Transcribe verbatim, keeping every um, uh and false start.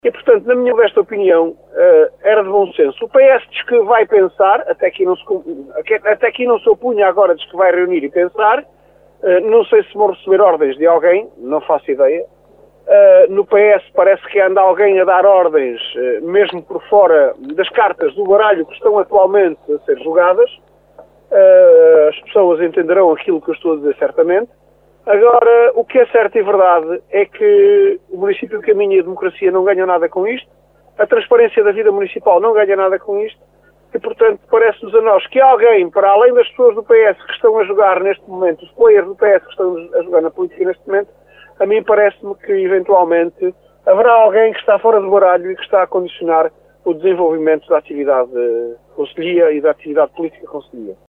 E, portanto, na minha modesta opinião, era de bom senso. O P S diz que vai pensar, até aqui não se, até aqui não se opunha, agora diz que vai reunir e pensar. Não sei se vão receber ordens de alguém, não faço ideia. No P S parece que anda alguém a dar ordens, mesmo por fora das cartas do baralho que estão atualmente a ser jogadas. As pessoas entenderão aquilo que eu estou a dizer certamente. Agora, o que é certo e verdade é que o município de Caminha e a democracia não ganham nada com isto, a transparência da vida municipal não ganha nada com isto, e, portanto, parece-nos a nós que alguém, para além das pessoas do P S que estão a jogar neste momento, os players do P S que estão a jogar na política neste momento, a mim parece-me que, eventualmente, haverá alguém que está fora do baralho e que está a condicionar o desenvolvimento da atividade concelhia e da atividade política concelhia.